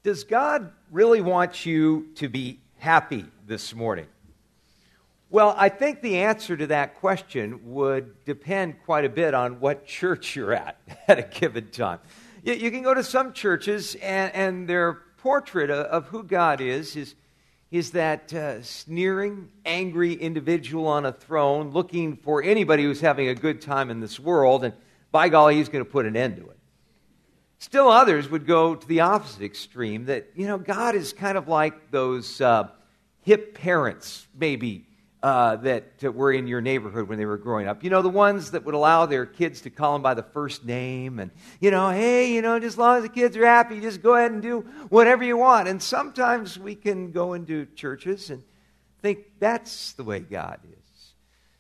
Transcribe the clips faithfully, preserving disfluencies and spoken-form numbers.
Does God really want you to be happy this morning? Well, I think the answer to that question would depend quite a bit on what church you're at at a given time. You, you can go to some churches, and, and their portrait of, of who God is is, is that uh, sneering, angry individual on a throne looking for anybody who's having a good time in this world, and by golly, he's going to put an end to it. Still others would go to the opposite extreme, that, you know, God is kind of like those uh, hip parents, maybe, uh, that uh, were in your neighborhood when they were growing up. You know, the ones that would allow their kids to call them by the first name, and, you know, hey, you know, just as long as the kids are happy, just go ahead and do whatever you want. And sometimes we can go into churches and think that's the way God is.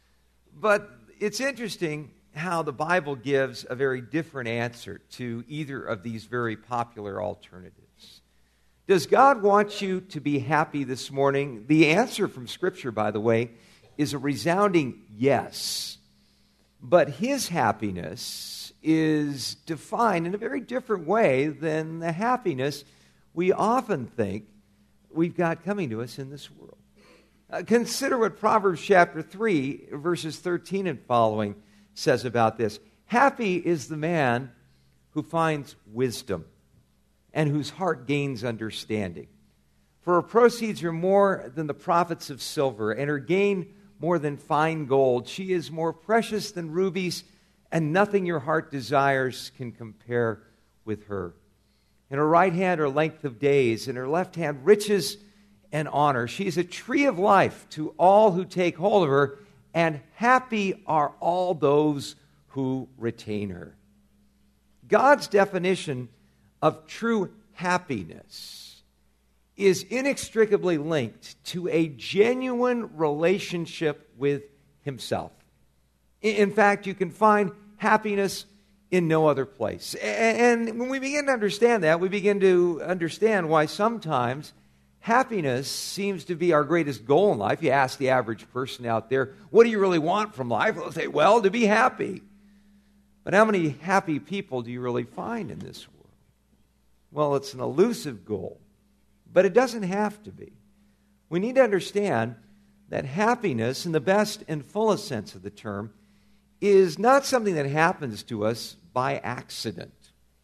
But it's interesting how the Bible gives a very different answer to either of these very popular alternatives. Does God want you to be happy this morning? The answer from Scripture, by the way, is a resounding yes. But His happiness is defined in a very different way than the happiness we often think we've got coming to us in this world. Uh, consider what Proverbs chapter three, verses thirteen and following says about this. Happy is the man who finds wisdom and whose heart gains understanding. For her proceeds are more than the profits of silver, and her gain more than fine gold. She is more precious than rubies, and nothing your heart desires can compare with her. In her right hand are length of days, in her left hand riches and honor. She is a tree of life to all who take hold of her, and happy are all those who retain her. God's definition of true happiness is inextricably linked to a genuine relationship with Himself. In fact, you can find happiness in no other place. And when we begin to understand that, we begin to understand why sometimes happiness seems to be our greatest goal in life. You ask the average person out there, what do you really want from life? They'll say, well, to be happy. But how many happy people do you really find in this world? Well, it's an elusive goal, but it doesn't have to be. We need to understand that happiness, in the best and fullest sense of the term, is not something that happens to us by accident.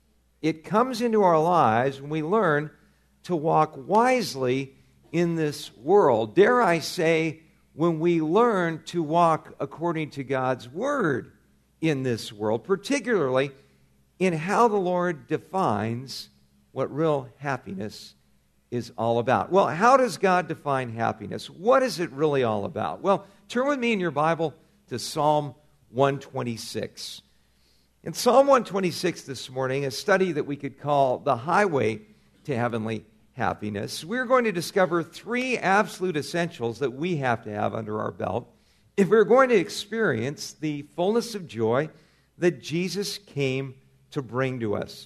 It comes into our lives when we learn to walk wisely in this world. Dare I say, when we learn to walk according to God's Word in this world, particularly in how the Lord defines what real happiness is all about. Well, how does God define happiness? What is it really all about? Well, turn with me in your Bible to Psalm one twenty-six. In Psalm one twenty-six this morning, a study that we could call the highway to heavenly happiness, we're going to discover three absolute essentials that we have to have under our belt if we're going to experience the fullness of joy that Jesus came to bring to us.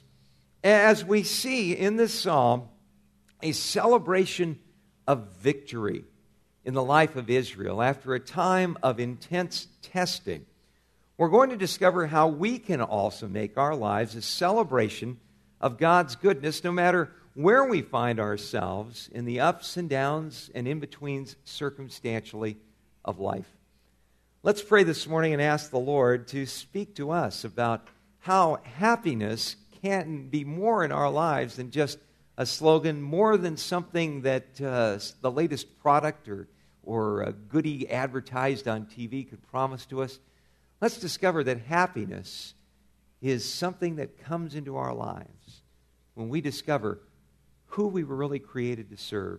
As we see in this psalm, a celebration of victory in the life of Israel after a time of intense testing, we're going to discover how we can also make our lives a celebration of God's goodness no matter where we find ourselves in the ups and downs and in-betweens circumstantially of life. Let's pray this morning and ask the Lord to speak to us about how happiness can be more in our lives than just a slogan, more than something that uh, the latest product or, or a goodie advertised on T V could promise to us. Let's discover that happiness is something that comes into our lives when we discover who we were really created to serve,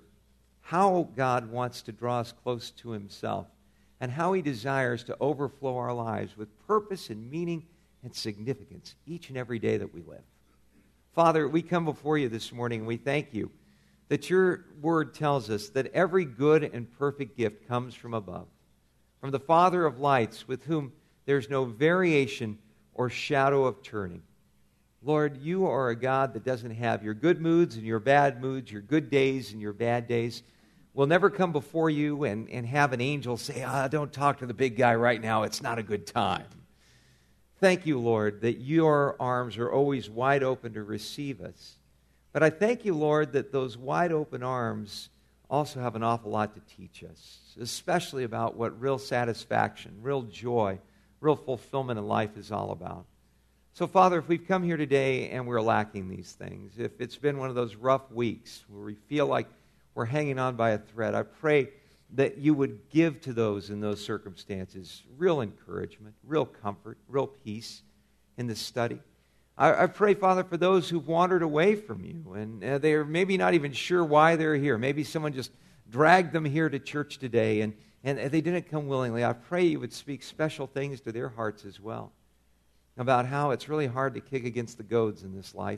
how God wants to draw us close to Himself, and how He desires to overflow our lives with purpose and meaning and significance each and every day that we live. Father, we come before You this morning and we thank You that Your Word tells us that every good and perfect gift comes from above, from the Father of lights, with whom there's no variation or shadow of turning. Lord, You are a God that doesn't have your good moods and your bad moods, your good days and your bad days. We'll never come before You and, and have an angel say, ah, don't talk to the big guy right now, it's not a good time. Thank You, Lord, that Your arms are always wide open to receive us. But I thank you, Lord, that those wide open arms also have an awful lot to teach us, especially about what real satisfaction, real joy, real fulfillment in life is all about. So, Father, if we've come here today and we're lacking these things, if it's been one of those rough weeks where we feel like we're hanging on by a thread, I pray that you would give to those in those circumstances real encouragement, real comfort, real peace in this study. I, I pray, Father, for those who've wandered away from you, and uh, they're maybe not even sure why they're here. Maybe someone just dragged them here to church today, and, and they didn't come willingly. I pray you would speak special things to their hearts as well, about how it's really hard to kick against the goads in this life,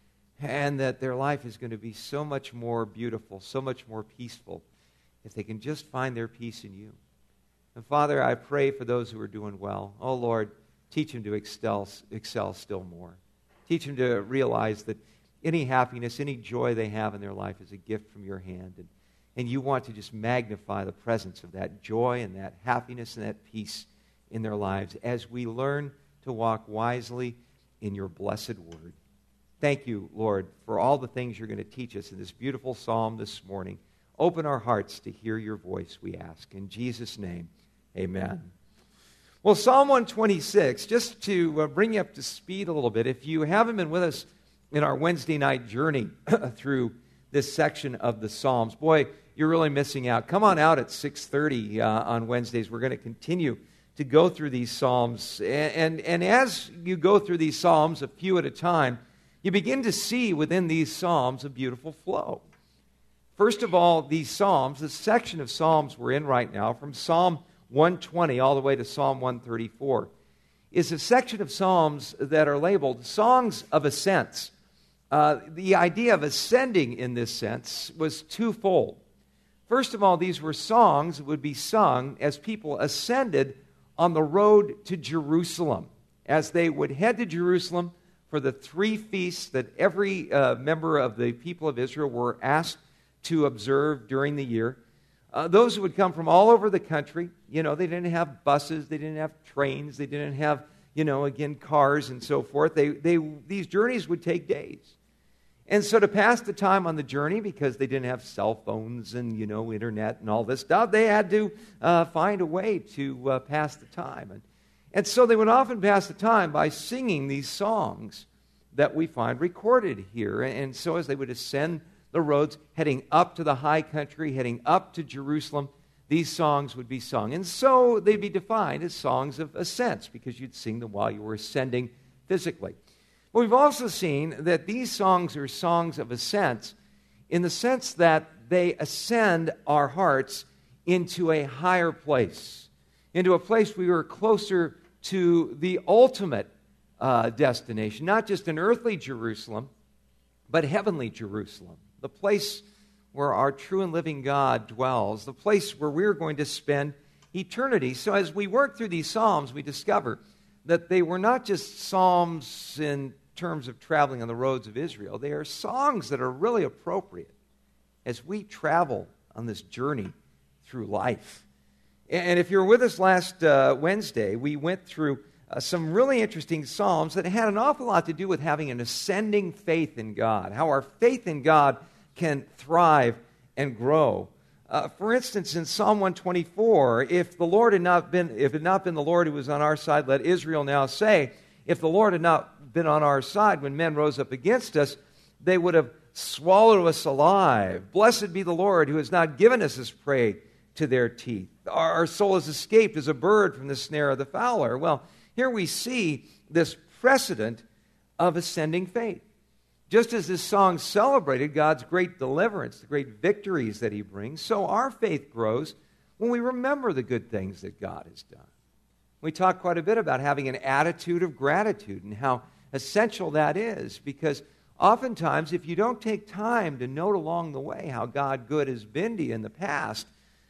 and that their life is going to be so much more beautiful, so much more peaceful, if they can just find their peace in you. And Father, I pray for those who are doing well. Oh Lord, teach them to excel, excel still more. Teach them to realize that any happiness, any joy they have in their life is a gift from your hand, and, and you want to just magnify the presence of that joy and that happiness and that peace in their lives as we learn to walk wisely in your blessed word. Thank you, Lord, for all the things you're going to teach us in this beautiful psalm this morning. Open our hearts to hear your voice, we ask. In Jesus' name, amen. Well, Psalm one twenty-six, just to uh, bring you up to speed a little bit, if you haven't been with us in our Wednesday night journey through this section of the Psalms, boy, you're really missing out. Come on out at six thirty uh, on Wednesdays. We're going to continue to go through these Psalms. And, and, and as you go through these Psalms, a few at a time, you begin to see within these Psalms a beautiful flow. First of all, these Psalms, the section of Psalms we're in right now, from Psalm one twenty all the way to Psalm one thirty-four, is a section of Psalms that are labeled Songs of Ascents. Uh, the idea of ascending in this sense was twofold. First of all, these were songs that would be sung as people ascended on the road to Jerusalem, as they would head to Jerusalem for the three feasts that every uh, member of the people of Israel were asked to observe during the year. Uh, those who would come from all over the country, you know, they didn't have buses, they didn't have trains, they didn't have, you know, again, cars and so forth. They, they, these journeys would take days. And so to pass the time on the journey, because they didn't have cell phones and, you know, internet and all this stuff, they had to uh, find a way to uh, pass the time. And, and so they would often pass the time by singing these songs that we find recorded here. And so as they would ascend the roads, heading up to the high country, heading up to Jerusalem, these songs would be sung. And so they'd be defined as songs of ascents, because you'd sing them while you were ascending physically. But we've also seen that these songs are songs of ascents in the sense that they ascend our hearts into a higher place, into a place we are closer to the ultimate uh, destination, not just an earthly Jerusalem, but heavenly Jerusalem, the place where our true and living God dwells, the place where we're going to spend eternity. So as we work through these Psalms, we discover that they were not just psalms in terms of traveling on the roads of Israel. They are songs that are really appropriate as we travel on this journey through life. And if you were with us last uh, Wednesday, we went through uh, some really interesting psalms that had an awful lot to do with having an ascending faith in God, how our faith in God can thrive and grow. Uh, for instance, in Psalm one twenty-four, if the Lord had not been, if it had not been the Lord who was on our side, let Israel now say, if the Lord had not been on our side when men rose up against us, they would have swallowed us alive. Blessed be the Lord who has not given us as prey to their teeth. Our, our soul has escaped as a bird from the snare of the fowler. Well, here we see this precedent of ascending faith. Just as this song celebrated God's great deliverance, the great victories that he brings, so our faith grows when we remember the good things that God has done. We talk quite a bit about having an attitude of gratitude and how essential that is, because oftentimes if you don't take time to note along the way how God good has been to you in the past,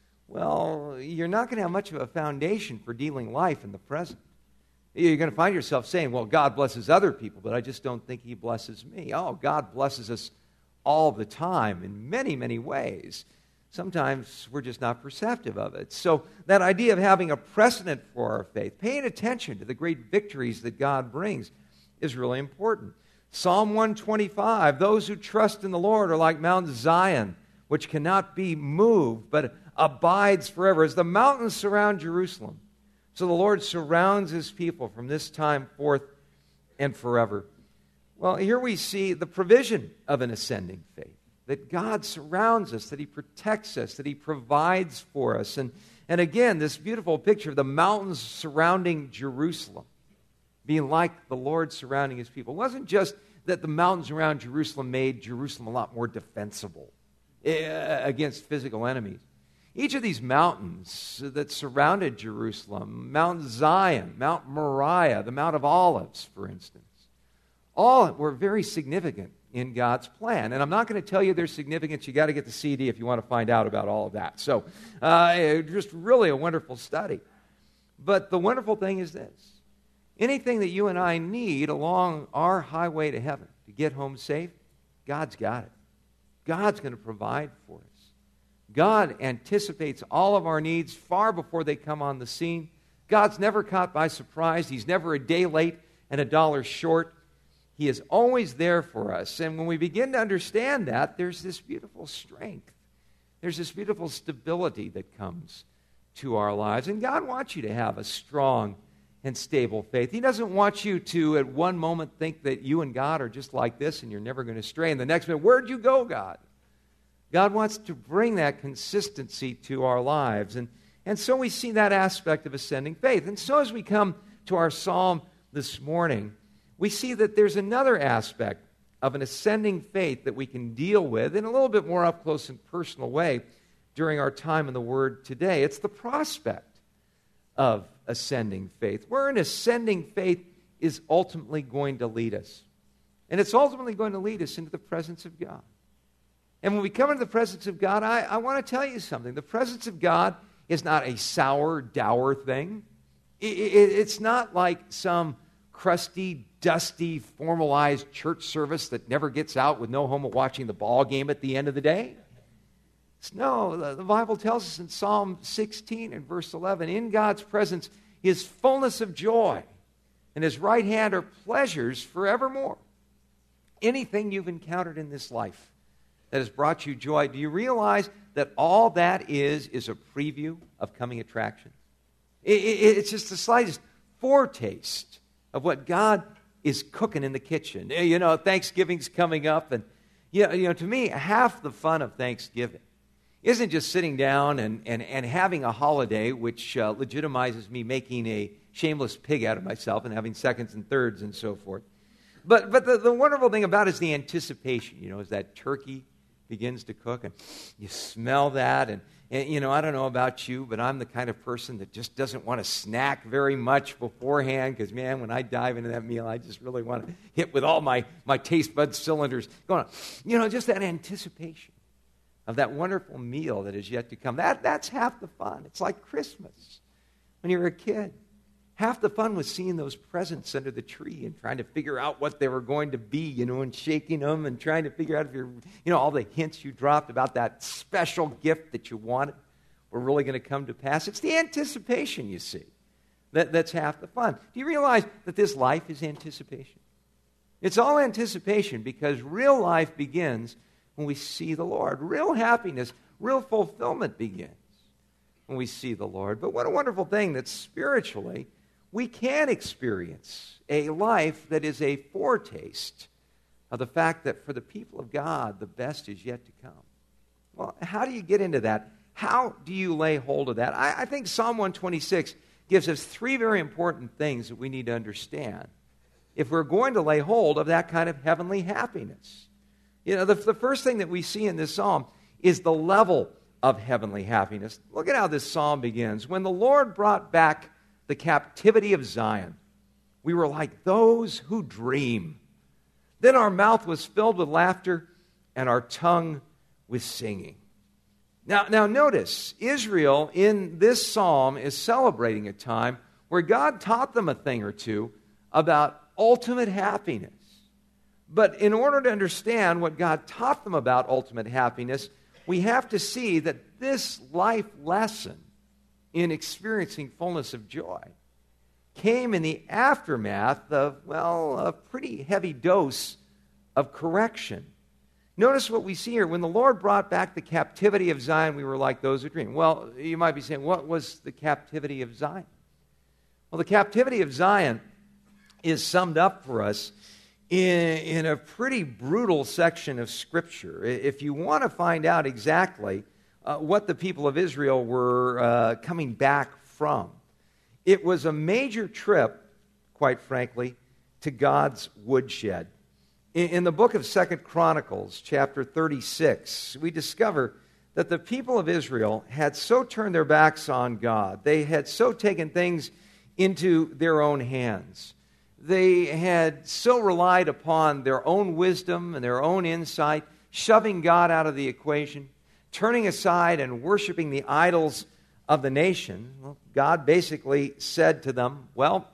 well, you're not going to have much of a foundation for dealing life in the present. You're going to find yourself saying, well, God blesses other people, but I just don't think he blesses me. Oh, God blesses us all the time in many, many ways. Sometimes we're just not perceptive of it. So that idea of having a precedent for our faith, paying attention to the great victories that God brings, is really important. Psalm one twenty-five, those who trust in the Lord are like Mount Zion, which cannot be moved, but abides forever. As the mountains surround Jerusalem, so the Lord surrounds his people from this time forth and forever. Well, here we see the provision of an ascending faith, that God surrounds us, that he protects us, that he provides for us. And, and again, this beautiful picture of the mountains surrounding Jerusalem, being like the Lord surrounding his people. It wasn't just that the mountains around Jerusalem made Jerusalem a lot more defensible against physical enemies. Each of these mountains that surrounded Jerusalem, Mount Zion, Mount Moriah, the Mount of Olives, for instance, all were very significant in God's plan. And I'm not going to tell you their significance. You got to get the C D if you want to find out about all of that. So uh, just really a wonderful study. But the wonderful thing is this. Anything that you and I need along our highway to heaven to get home safe, God's got it. God's going to provide for us. God anticipates all of our needs far before they come on the scene. God's never caught by surprise. He's never a day late and a dollar short. He is always there for us. And when we begin to understand that, there's this beautiful strength. There's this beautiful stability that comes to our lives. And God wants you to have a strong and stable faith. He doesn't want you to, at one moment, think that you and God are just like this and you're never going to stray. And the next minute, where'd you go, God? God wants to bring that consistency to our lives. And, and so we see that aspect of ascending faith. And so as we come to our psalm this morning, we see that there's another aspect of an ascending faith that we can deal with in a little bit more up close and personal way during our time in the Word today. It's the prospect of ascending faith. Where an ascending faith is ultimately going to lead us. And it's ultimately going to lead us into the presence of God. And when we come into the presence of God, I, I want to tell you something. The presence of God is not a sour, dour thing. It, it, it's not like some crusty, dusty, formalized church service that never gets out with no home of watching the ball game at the end of the day. No, the, the Bible tells us in Psalm sixteen and verse eleven, in God's presence is fullness of joy, and his right hand are pleasures forevermore. Anything you've encountered in this life that has brought you joy, do you realize that all that is is a preview of coming attractions? It, it, it's just the slightest foretaste of what God is cooking in the kitchen. You know, Thanksgiving's coming up, and you know, you know, to me, half the fun of Thanksgiving isn't just sitting down and, and, and having a holiday, which uh, legitimizes me making a shameless pig out of myself and having seconds and thirds and so forth. But but the, the wonderful thing about it is the anticipation, you know, as that turkey begins to cook and you smell that. And, and, you know, I don't know about you, but I'm the kind of person that just doesn't want to snack very much beforehand because, man, when I dive into that meal, I just really want to hit with all my, my taste bud cylinders going on. You know, just that anticipation of that wonderful meal that is yet to come. That, that's half the fun. It's like Christmas when you were a kid. Half the fun was seeing those presents under the tree and trying to figure out what they were going to be, you know, and shaking them and trying to figure out if you're, you know, all the hints you dropped about that special gift that you wanted were really going to come to pass. It's the anticipation, you see, that, that's half the fun. Do you realize that this life is anticipation? It's all anticipation because real life begins when we see the Lord. Real happiness, real fulfillment begins when we see the Lord. But what a wonderful thing that spiritually we can experience a life that is a foretaste of the fact that for the people of God, the best is yet to come. Well, how do you get into that? How do you lay hold of that? I, I think Psalm one twenty-six gives us three very important things that we need to understand if we're going to lay hold of that kind of heavenly happiness. You know, the, the first thing that we see in this psalm is the level of heavenly happiness. Look at how this psalm begins. When the Lord brought back the captivity of Zion, we were like those who dream. Then our mouth was filled with laughter and our tongue with singing. Now, now notice, Israel in this psalm is celebrating a time where God taught them a thing or two about ultimate happiness. But in order to understand what God taught them about ultimate happiness, we have to see that this life lesson in experiencing fullness of joy came in the aftermath of, well, a pretty heavy dose of correction. Notice what we see here. When the Lord brought back the captivity of Zion, we were like those who dream. Well, you might be saying, what was the captivity of Zion? Well, the captivity of Zion is summed up for us in, in a pretty brutal section of Scripture. If you want to find out exactly uh, what the people of Israel were uh, coming back from, it was a major trip, quite frankly, to God's woodshed. In, in the book of Second Chronicles, chapter thirty-six, we discover that the people of Israel had so turned their backs on God, they had so taken things into their own hands, they had so relied upon their own wisdom and their own insight, shoving God out of the equation, turning aside and worshiping the idols of the nation. Well, God basically said to them, well,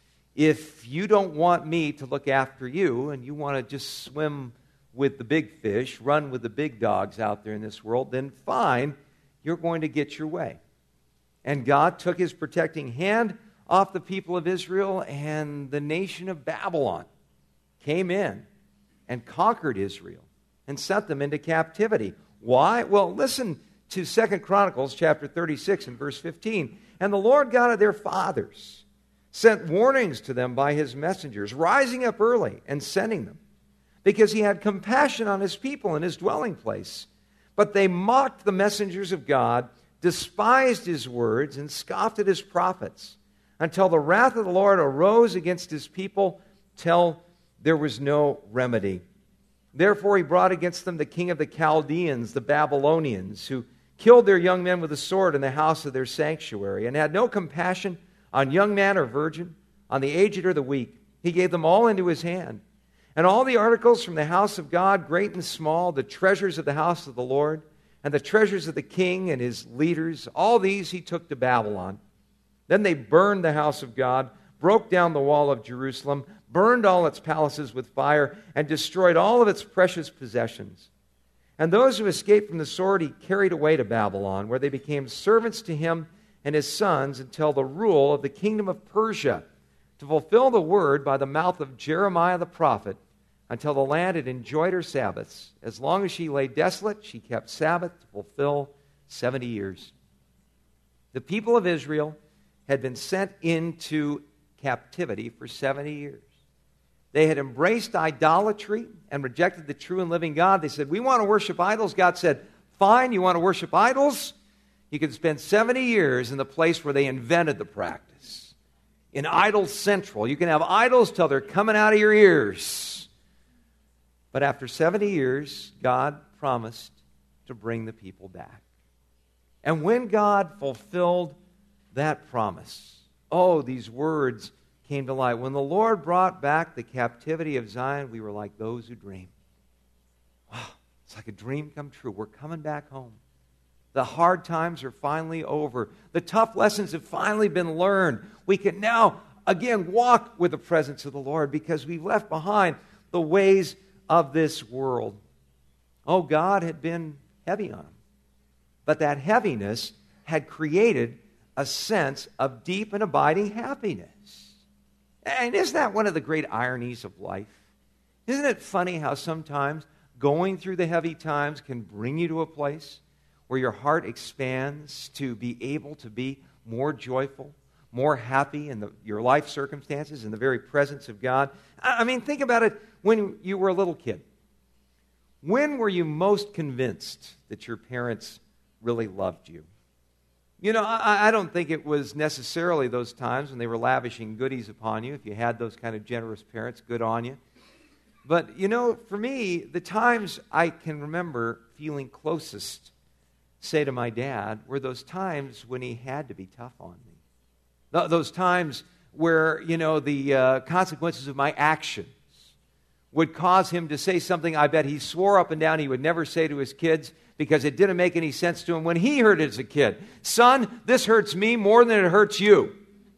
if you don't want me to look after you and you want to just swim with the big fish, run with the big dogs out there in this world, then fine, you're going to get your way. And God took his protecting hand off the people of Israel, and the nation of Babylon came in and conquered Israel and sent them into captivity. Why? Well, listen to Second Chronicles chapter thirty-six and verse fifteen. And the Lord God of their fathers sent warnings to them by his messengers, rising up early and sending them, because he had compassion on his people in his dwelling place. But they mocked the messengers of God, despised his words, and scoffed at his prophets, until the wrath of the Lord arose against his people, till there was no remedy. Therefore he brought against them the king of the Chaldeans, the Babylonians, who killed their young men with a sword in the house of their sanctuary, and had no compassion on young man or virgin, on the aged or the weak. He gave them all into his hand. And all the articles from the house of God, great and small, the treasures of the house of the Lord, and the treasures of the king and his leaders, all these he took to Babylon. Then they burned the house of God, broke down the wall of Jerusalem, burned all its palaces with fire, and destroyed all of its precious possessions. And those who escaped from the sword he carried away to Babylon, where they became servants to him and his sons until the rule of the kingdom of Persia, to fulfill the word by the mouth of Jeremiah the prophet, until the land had enjoyed her Sabbaths. As long as she lay desolate, she kept Sabbath to fulfill seventy years. The people of Israel had been sent into captivity for seventy years. They had embraced idolatry and rejected the true and living God. They said, we want to worship idols. God said, fine, you want to worship idols? You can spend seventy years in the place where they invented the practice. In Idol Central, you can have idols till they're coming out of your ears. But after seventy years, God promised to bring the people back. And when God fulfilled that promise, oh, these words came to light. When the Lord brought back the captivity of Zion, we were like those who dream. Wow, it's like a dream come true. We're coming back home. The hard times are finally over. The tough lessons have finally been learned. We can now, again, walk with the presence of the Lord because we've left behind the ways of this world. Oh, God had been heavy on them. But that heaviness had created a sense of deep and abiding happiness. And isn't that one of the great ironies of life? Isn't it funny how sometimes going through the heavy times can bring you to a place where your heart expands to be able to be more joyful, more happy in the, your life circumstances, in the very presence of God? I, I mean, think about it when you were a little kid. When were you most convinced that your parents really loved you? You know, I, I don't think it was necessarily those times when they were lavishing goodies upon you. If you had those kind of generous parents, good on you. But, you know, for me, the times I can remember feeling closest, say, to my dad, were those times when he had to be tough on me. Th- those times where, you know, the uh, consequences of my actions would cause him to say something I bet he swore up and down he would never say to his kids, because it didn't make any sense to him when he heard it as a kid. Son, this hurts me more than it hurts you.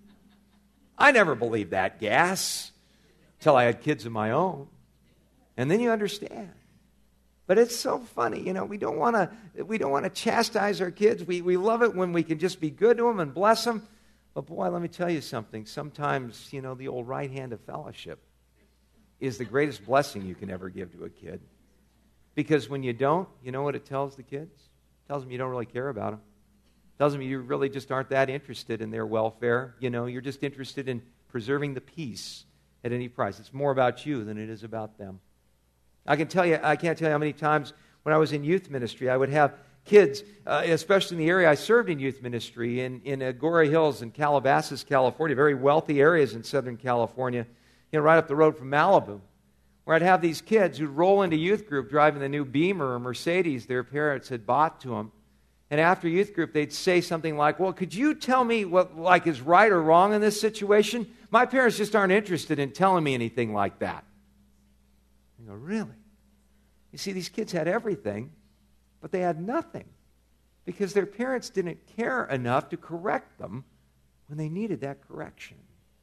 I never believed that gas till I had kids of my own. And then you understand. But it's so funny, you know, we don't want to we don't want to chastise our kids. We we love it when we can just be good to them and bless them. But boy, let me tell you something. Sometimes, you know, the old right hand of fellowship is the greatest blessing you can ever give to a kid. Because when you don't, you know what it tells the kids? It tells them you don't really care about them. It tells them you really just aren't that interested in their welfare. You know, you're just interested in preserving the peace at any price. It's more about you than it is about them. I can tell you, I can't tell you how many times when I was in youth ministry, I would have kids, uh, especially in the area I served in youth ministry, in, in Agoura Hills in Calabasas, California, very wealthy areas in Southern California, you know, right up the road from Malibu, where I'd have these kids who'd roll into youth group driving the new Beamer or Mercedes their parents had bought to them. And after youth group, they'd say something like, well, could you tell me what like is right or wrong in this situation? My parents just aren't interested in telling me anything like that. You go, really? You see, these kids had everything, but they had nothing because their parents didn't care enough to correct them when they needed that correction.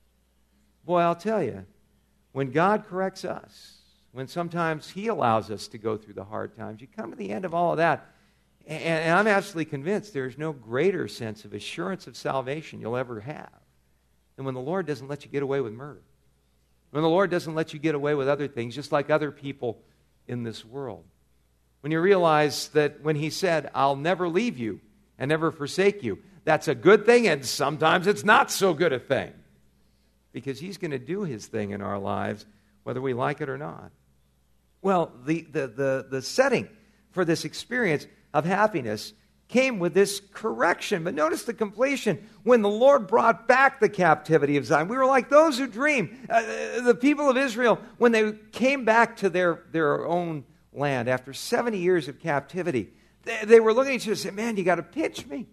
Boy, I'll tell you, when God corrects us, when sometimes He allows us to go through the hard times, you come to the end of all of that, and, and I'm absolutely convinced there's no greater sense of assurance of salvation you'll ever have than when the Lord doesn't let you get away with murder. When the Lord doesn't let you get away with other things, just like other people in this world. When you realize that when He said, I'll never leave you and never forsake you, that's a good thing, and sometimes it's not so good a thing. Because He's going to do His thing in our lives, whether we like it or not. Well, the, the, the, the setting for this experience of happiness came with this correction. But notice the completion. When the Lord brought back the captivity of Zion, we were like those who dream. Uh, the people of Israel, when they came back to their, their own land after seventy years of captivity, they, they were looking at each other and saying, man, you got to pinch me.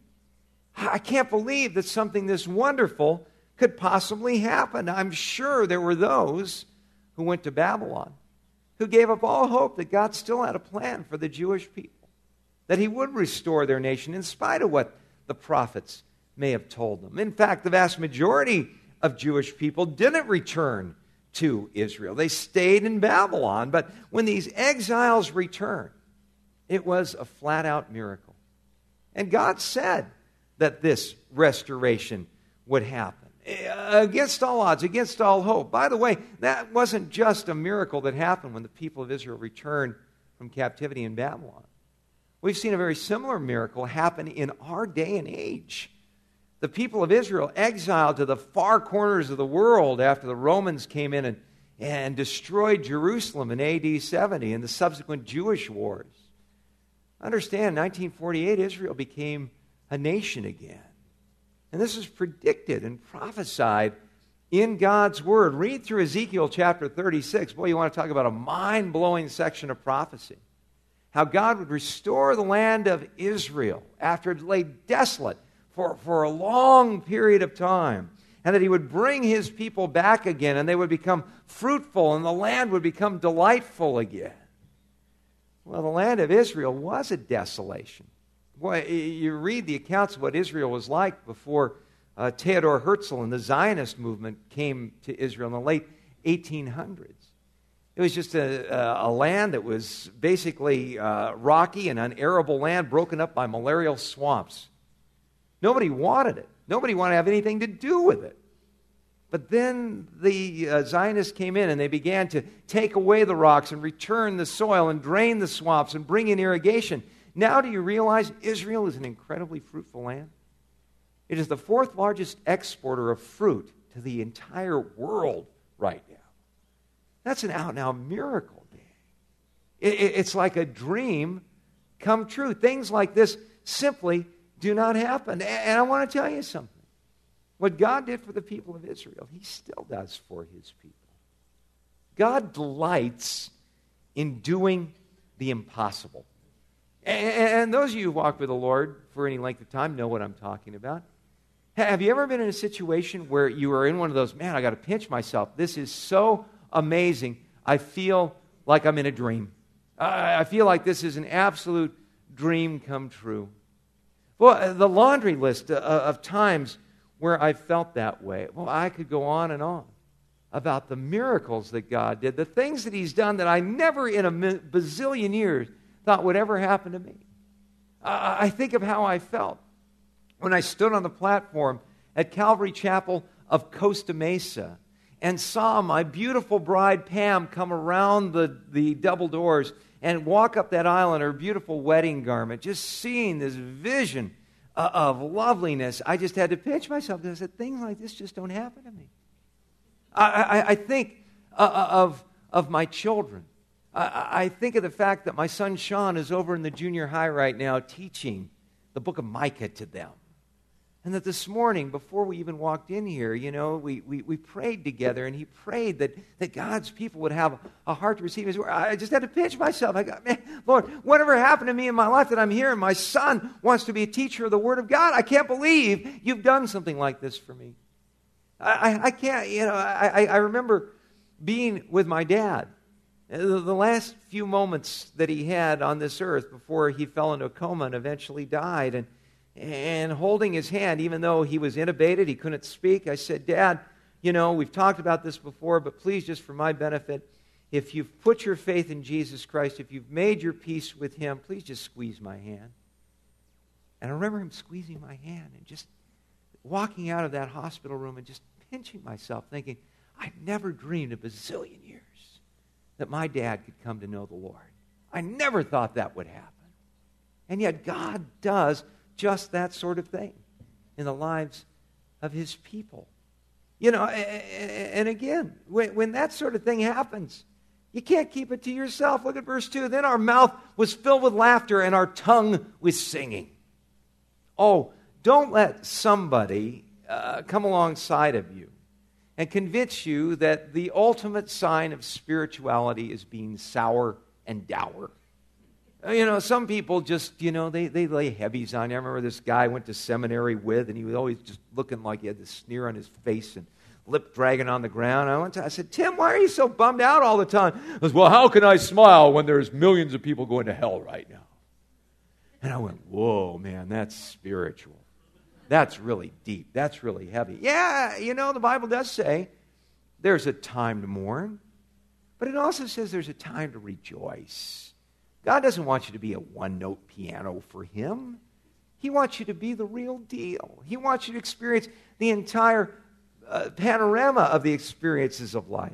I can't believe that something this wonderful could possibly happen. I'm sure there were those who went to Babylon who gave up all hope that God still had a plan for the Jewish people, that He would restore their nation in spite of what the prophets may have told them. In fact, the vast majority of Jewish people didn't return to Israel. They stayed in Babylon. But when these exiles returned, it was a flat-out miracle. And God said that this restoration would happen. Against all odds, against all hope. By the way, that wasn't just a miracle that happened when the people of Israel returned from captivity in Babylon. We've seen a very similar miracle happen in our day and age. The people of Israel exiled to the far corners of the world after the Romans came in and, and destroyed Jerusalem in A D seventy and the subsequent Jewish wars. Understand, in nineteen forty-eight, Israel became a nation again. And this is predicted and prophesied in God's Word. Read through Ezekiel chapter thirty-six. Boy, you want to talk about a mind-blowing section of prophecy. How God would restore the land of Israel after it lay desolate for, for a long period of time. And that He would bring His people back again, and they would become fruitful, and the land would become delightful again. Well, the land of Israel was a desolation. Boy, you read the accounts of what Israel was like before uh, Theodor Herzl and the Zionist movement came to Israel in the late eighteen hundreds. It was just a, a land that was basically uh, rocky and unarable land broken up by malarial swamps. Nobody wanted it. Nobody wanted to have anything to do with it. But then the uh, Zionists came in and they began to take away the rocks and return the soil and drain the swamps and bring in irrigation. Now do you realize Israel is an incredibly fruitful land? It is the fourth largest exporter of fruit to the entire world right now. That's an out-and-out miracle, Dan. It, it, it's like a dream come true. Things like this simply do not happen. And, and I want to tell you something. What God did for the people of Israel, He still does for His people. God delights in doing the impossible. And those of you who walk with the Lord for any length of time know what I'm talking about. Have you ever been in a situation where you are in one of those, man, I got to pinch myself. This is so amazing. I feel like I'm in a dream. I feel like this is an absolute dream come true. Well, the laundry list of times where I felt that way, well, I could go on and on about the miracles that God did, the things that He's done that I never in a bazillion years thought would ever happen to me. I think of how I felt when I stood on the platform at Calvary Chapel of Costa Mesa and saw my beautiful bride Pam come around the, the double doors and walk up that aisle in her beautiful wedding garment, just seeing this vision of loveliness, I just had to pinch myself because I said, things like this just don't happen to me. I, I, I think uh, of, of my children. I, I think of the fact that my son Sean is over in the junior high right now teaching the book of Micah to them. And that this morning, before we even walked in here, you know, we, we, we prayed together, and he prayed that, that God's people would have a heart to receive his word. I just had to pinch myself. I got, man, Lord, whatever happened to me in my life that I'm here, and my son wants to be a teacher of the word of God. I can't believe you've done something like this for me. I, I, I can't, you know, I, I remember being with my dad. The, the last few moments that he had on this earth before he fell into a coma and eventually died, and And holding his hand, even though he was intubated, he couldn't speak, I said, Dad, you know, we've talked about this before, but please, just for my benefit, if you've put your faith in Jesus Christ, if you've made your peace with him, please just squeeze my hand. And I remember him squeezing my hand and just walking out of that hospital room and just pinching myself, thinking, I never dreamed a bazillion years that my dad could come to know the Lord. I never thought that would happen. And yet God does just that sort of thing in the lives of his people. You know, and again, when, when that sort of thing happens, you can't keep it to yourself. Look at verse two. Then our mouth was filled with laughter and our tongue with singing. Oh, don't let somebody uh, come alongside of you and convince you that the ultimate sign of spirituality is being sour and dour. You know, some people just, you know, they, they lay heavies on you. I remember this guy I went to seminary with, and he was always just looking like he had this sneer on his face and lip dragging on the ground. I went to, I said, Tim, why are you so bummed out all the time? He goes, well, how can I smile when there's millions of people going to hell right now? And I went, whoa, man, that's spiritual. That's really deep. That's really heavy. Yeah, you know, the Bible does say there's a time to mourn, but it also says there's a time to rejoice. God doesn't want you to be a one-note piano for him. He wants you to be the real deal. He wants you to experience the entire uh, panorama of the experiences of life.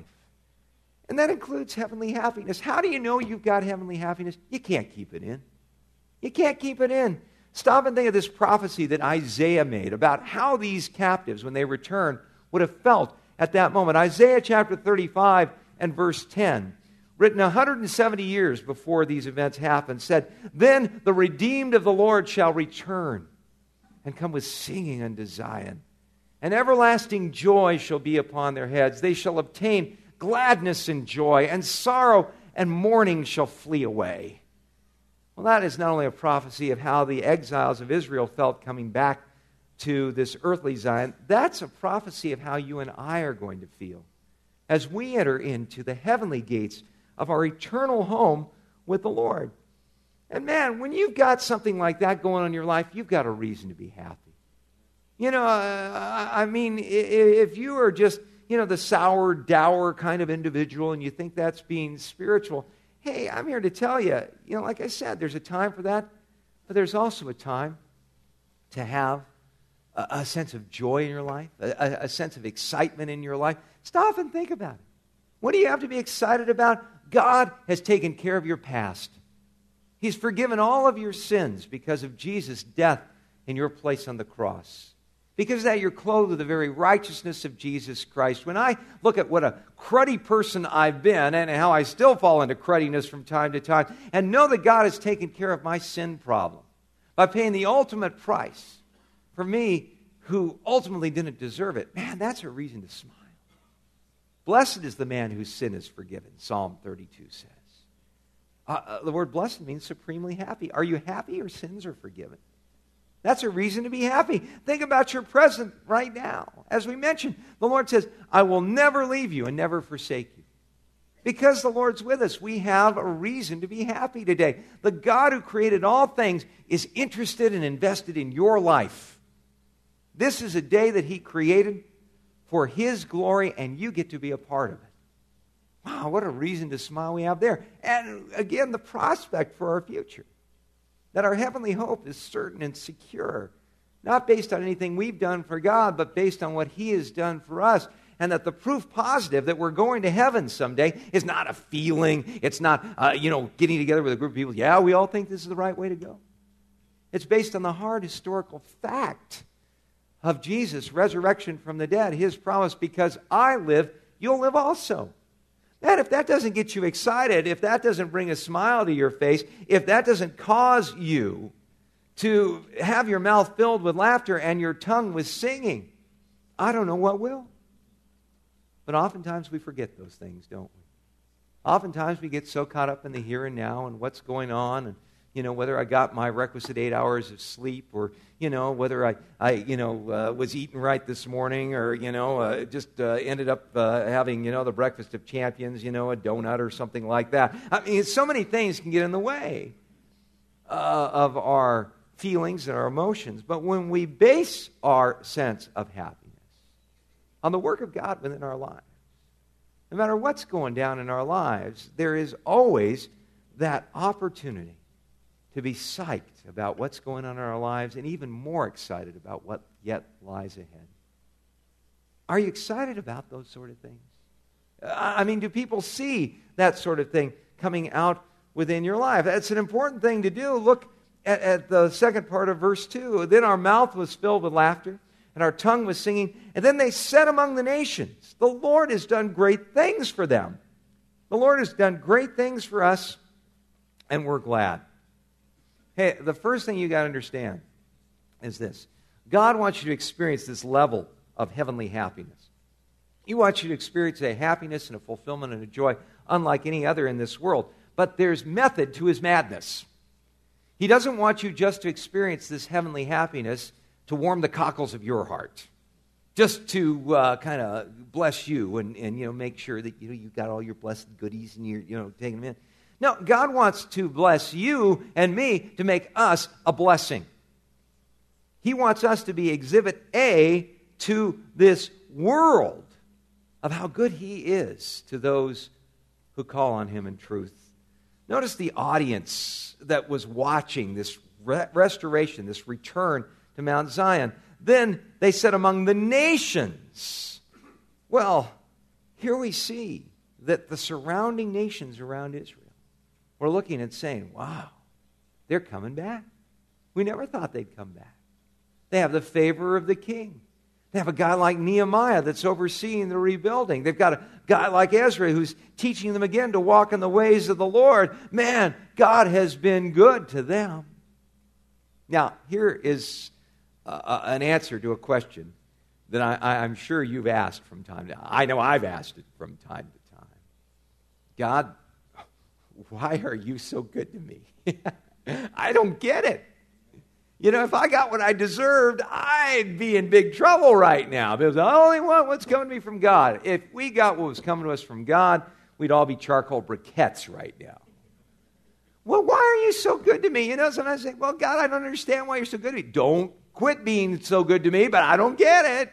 And that includes heavenly happiness. How do you know you've got heavenly happiness? You can't keep it in. You can't keep it in. Stop and think of this prophecy that Isaiah made about how these captives, when they return, would have felt at that moment. Isaiah chapter thirty-five and verse ten. Written one hundred seventy years before these events happened, said, then the redeemed of the Lord shall return and come with singing unto Zion. And everlasting joy shall be upon their heads. They shall obtain gladness and joy, and sorrow and mourning shall flee away. Well, that is not only a prophecy of how the exiles of Israel felt coming back to this earthly Zion, that's a prophecy of how you and I are going to feel as we enter into the heavenly gates of our eternal home with the Lord. And man, when you've got something like that going on in your life, you've got a reason to be happy. You know, uh, I mean, if you are just, you know, the sour, dour kind of individual and you think that's being spiritual, hey, I'm here to tell you, you know, like I said, there's a time for that, but there's also a time to have a, a sense of joy in your life, a, a sense of excitement in your life. Stop and think about it. What do you have to be excited about? God has taken care of your past. He's forgiven all of your sins because of Jesus' death in your place on the cross. Because of that, you're clothed with the very righteousness of Jesus Christ. When I look at what a cruddy person I've been and how I still fall into cruddiness from time to time, and know that God has taken care of my sin problem by paying the ultimate price for me who ultimately didn't deserve it, man, that's a reason to smile. Blessed is the man whose sin is forgiven, Psalm thirty-two says. Uh, uh, the word blessed means supremely happy. Are you happy your sins are forgiven? That's a reason to be happy. Think about your present right now. As we mentioned, the Lord says, I will never leave you and never forsake you. Because the Lord's with us, we have a reason to be happy today. The God who created all things is interested and invested in your life. This is a day that he created for his glory, and you get to be a part of it. Wow, what a reason to smile we have there. And again, the prospect for our future. That our heavenly hope is certain and secure. Not based on anything we've done for God, but based on what He has done for us. And that the proof positive that we're going to heaven someday is not a feeling. It's not, uh, you know, getting together with a group of people. Yeah, we all think this is the right way to go. It's based on the hard historical fact of Jesus' resurrection from the dead. His promise, because I live, you'll live also. Man, if that doesn't get you excited, if that doesn't bring a smile to your face, if that doesn't cause you to have your mouth filled with laughter and your tongue with singing, I don't know what will. But oftentimes we forget those things, don't we? Oftentimes we get so caught up in the here and now and what's going on, and you know, whether I got my requisite eight hours of sleep, or you know, whether I, I you know, uh, was eating right this morning, or you know, uh, just uh, ended up uh, having you know the breakfast of champions, you know, a donut or something like that. I mean, so many things can get in the way uh, of our feelings and our emotions. But when we base our sense of happiness on the work of God within our lives, no matter what's going down in our lives, there is always that opportunity to be psyched about what's going on in our lives, and even more excited about what yet lies ahead. Are you excited about those sort of things? I mean, do people see that sort of thing coming out within your life? That's an important thing to do. Look at, at the second part of verse two. Then our mouth was filled with laughter, and our tongue was singing. And then they said among the nations, the Lord has done great things for them. The Lord has done great things for us, and we're glad. Hey, the first thing you got to understand is this. God wants you to experience this level of heavenly happiness. He wants you to experience a happiness and a fulfillment and a joy unlike any other in this world. But there's method to His madness. He doesn't want you just to experience this heavenly happiness to warm the cockles of your heart, just to uh, kind of bless you and, and you know make sure that you know you've got all your blessed goodies and you're you know taking them in. No, God wants to bless you and me to make us a blessing. He wants us to be exhibit A to this world of how good He is to those who call on Him in truth. Notice the audience that was watching this re- restoration, this return to Mount Zion. Then they said among the nations. Well, here we see that the surrounding nations around Israel were looking and saying, wow, they're coming back. We never thought they'd come back. They have the favor of the king. They have a guy like Nehemiah that's overseeing the rebuilding. They've got a guy like Ezra who's teaching them again to walk in the ways of the Lord. Man, God has been good to them. Now, here is uh, an answer to a question that I, I'm sure you've asked from time to time. I know I've asked it from time to time. God, why are you so good to me? I don't get it. You know, if I got what I deserved, I'd be in big trouble right now. Because I only want what's coming to me from God. If we got what was coming to us from God, we'd all be charcoal briquettes right now. Well, why are you so good to me? You know, sometimes I say, well, God, I don't understand why you're so good to me. Don't quit being so good to me, but I don't get it.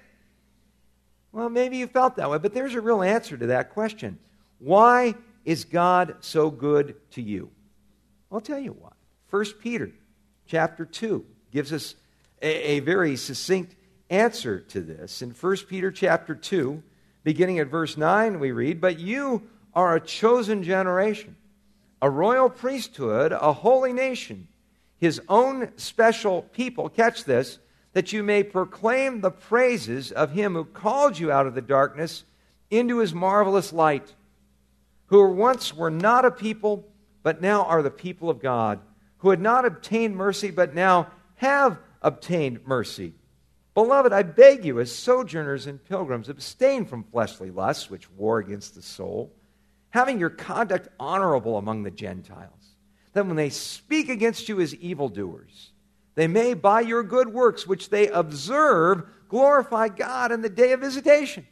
Well, maybe you felt that way, but there's a real answer to that question. Why is God so good to you? I'll tell you why. First Peter chapter two gives us a, a very succinct answer to this. In First Peter chapter two, beginning at verse nine, we read, "But you are a chosen generation, a royal priesthood, a holy nation, His own special people," catch this, "that you may proclaim the praises of Him who called you out of the darkness into His marvelous light, who once were not a people, but now are the people of God, who had not obtained mercy, but now have obtained mercy. Beloved, I beg you, as sojourners and pilgrims, abstain from fleshly lusts, which war against the soul, having your conduct honorable among the Gentiles, that when they speak against you as evildoers, they may, by your good works, which they observe, glorify God in the day of visitation."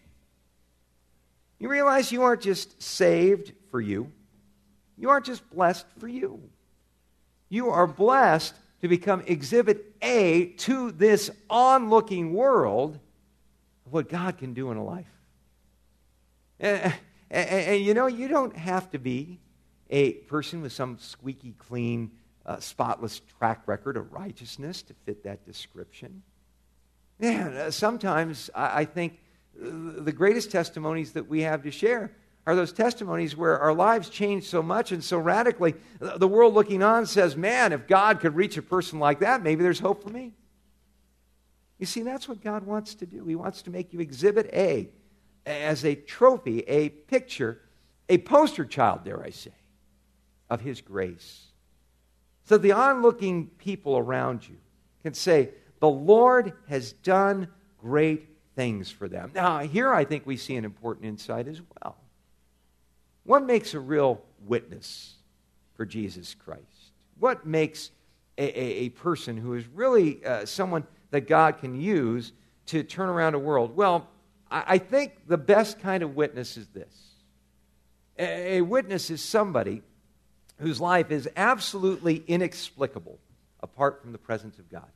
You realize you aren't just saved for you. You aren't just blessed for you. You are blessed to become exhibit A to this onlooking world of what God can do in a life. And, and, and you know, you don't have to be a person with some squeaky clean, uh, spotless track record of righteousness to fit that description. Man, uh, sometimes I, I think the greatest testimonies that we have to share are those testimonies where our lives change so much and so radically. The world looking on says, man, if God could reach a person like that, maybe there's hope for me. You see, that's what God wants to do. He wants to make you Exhibit A as a trophy, a picture, a poster child, dare I say, of His grace. So the onlooking people around you can say, the Lord has done great things for them. Now, here I think we see an important insight as well. What makes a real witness for Jesus Christ? What makes a, a, a person who is really uh, someone that God can use to turn around a world? Well, I, I think the best kind of witness is this. A, a witness is somebody whose life is absolutely inexplicable apart from the presence of God.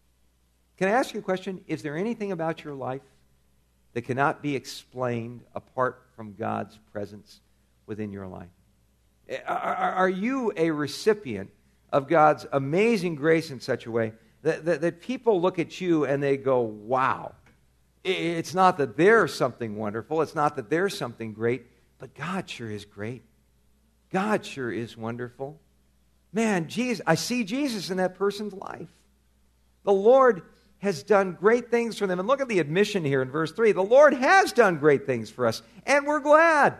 Can I ask you a question? Is there anything about your life that cannot be explained apart from God's presence within your life? Are, are you a recipient of God's amazing grace in such a way that, that, that people look at you and they go, wow. It's not that there's something wonderful. It's not that there's something great. But God sure is great. God sure is wonderful. Man, Jesus, I see Jesus in that person's life. The Lord has done great things for them. And look at the admission here in verse three. The Lord has done great things for us, and we're glad.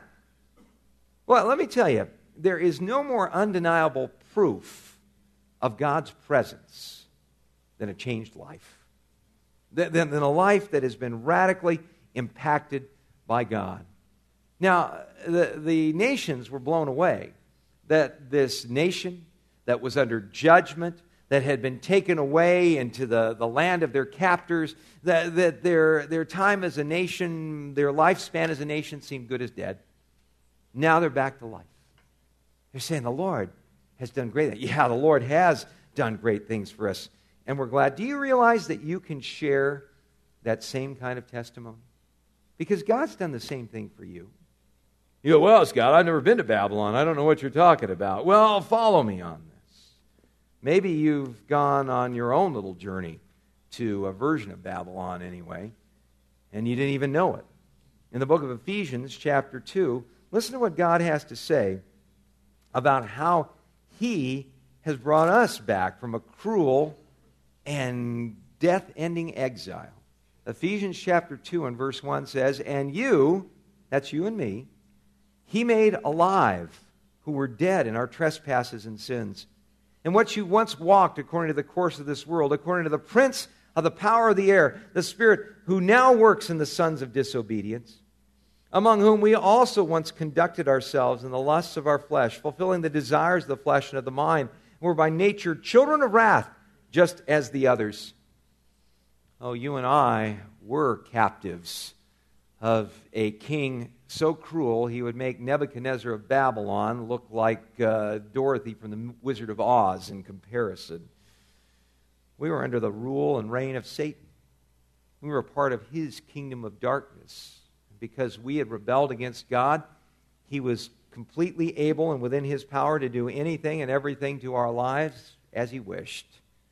Well, let me tell you, there is no more undeniable proof of God's presence than a changed life, than, than a life that has been radically impacted by God. Now, the, the nations were blown away that this nation that was under judgment, that had been taken away into the, the land of their captors, that, that their, their time as a nation, their lifespan as a nation seemed good as dead. Now they're back to life. They're saying the Lord has done great things. Yeah, the Lord has done great things for us, and we're glad. Do you realize that you can share that same kind of testimony? Because God's done the same thing for you. You go, well, Scott, I've never been to Babylon. I don't know what you're talking about. Well, follow me on this. Maybe you've gone on your own little journey to a version of Babylon anyway, and you didn't even know it. In the book of Ephesians, chapter two, listen to what God has to say about how He has brought us back from a cruel and death-ending exile. Ephesians chapter two and verse one says, and you, that's you and me, He made alive who were dead in our trespasses and sins. In what you once walked according to the course of this world, according to the prince of the power of the air, the spirit who now works in the sons of disobedience, among whom we also once conducted ourselves in the lusts of our flesh, fulfilling the desires of the flesh and of the mind, and were by nature children of wrath, just as the others. Oh, you and I were captives of a king so cruel he would make Nebuchadnezzar of Babylon look like uh, Dorothy from the Wizard of Oz in comparison. We were under the rule and reign of Satan. We were a part of his kingdom of darkness. Because we had rebelled against God, He was completely able and within His power to do anything and everything to our lives as He wished.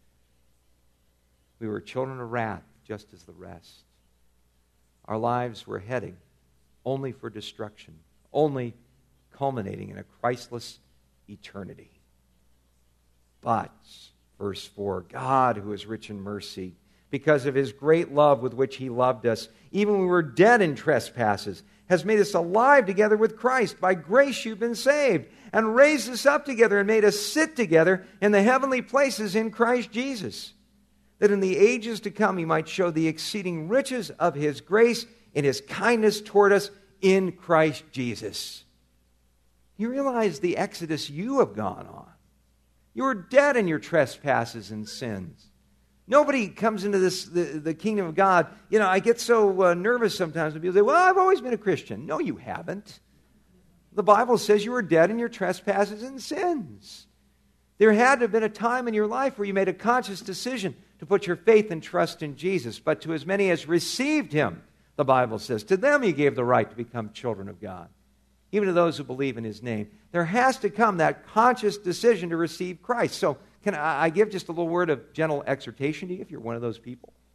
We were children of wrath, just as the rest. Our lives were heading only for destruction, only culminating in a Christless eternity. But, verse four, God, who is rich in mercy, because of His great love with which He loved us, even when we were dead in trespasses, has made us alive together with Christ. By grace you've been saved, and raised us up together and made us sit together in the heavenly places in Christ Jesus, that in the ages to come He might show the exceeding riches of His grace in His kindness toward us in Christ Jesus. You realize the exodus you have gone on. You were dead in your trespasses and sins. Nobody comes into this the, the kingdom of God. You know, I get so uh, nervous sometimes when people say, well, I've always been a Christian. No, you haven't. The Bible says you were dead in your trespasses and sins. There had to have been a time in your life where you made a conscious decision to put your faith and trust in Jesus. But to as many as received Him, the Bible says, to them He gave the right to become children of God, even to those who believe in His name. There has to come that conscious decision to receive Christ. So can I give just a little word of gentle exhortation to you if you're one of those people?